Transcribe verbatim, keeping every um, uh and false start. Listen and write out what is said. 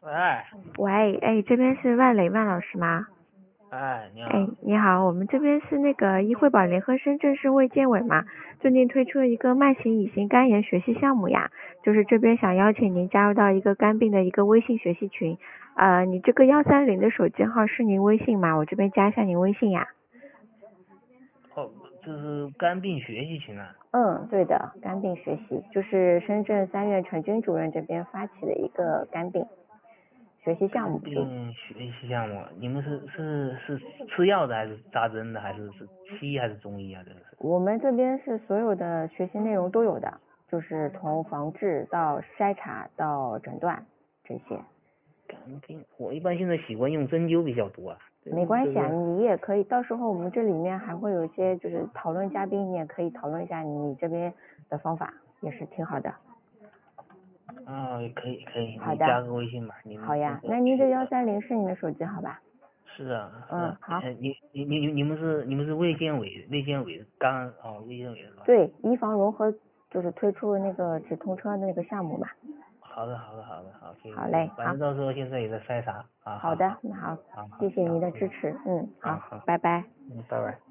哎喂，哎，这边是万磊万老师吗？ 哎，你哎， 好。 你好，我们这边是那个医惠保联合深圳市卫健委嘛，最近推出了一个慢性乙型肝炎学习项目呀，就是这边想邀请您加入到一个肝病的一个微信学习群，呃，你这个幺三零的手机号是您微信吗？我这边加一下您微信呀。 哦，这是肝病学习群啊。 嗯，对的，肝病学习就是深圳三院陈军主任这边发起的一个肝病学习项目， 肝就病学习项目，你们是是是吃药的还是扎针的，还是是西医还是中医啊？这个是。 我们这边是所有的学习内容都有的，就是从防治到筛查到诊断这些。 肝病，我一般现在习惯用针灸比较多啊。这没关系啊， 这个你也可以，到时候我们这里面还会有一些就是讨论嘉宾，你也可以讨论一下你这边的方法，也是挺好的。 啊，可以可以， 好的， 你加个微信吧，你们那好呀， 个那您这幺群的。 三零是你的手机号吧？ 是啊是嗯， 啊， 好。 呃你你你你你们是你们是卫健委卫健委肝哦卫健委的是吧？ 对，医防融合就是推出那个直通车的那个项目嘛。 好的，好的，好的，好，谢谢谢谢， 好嘞，好。 反正到时候现在也在筛查啊， 好的， 好好， 那好， 好好谢谢您好，谢谢， 的支持，嗯，好， 好好， 拜拜。 嗯，拜拜。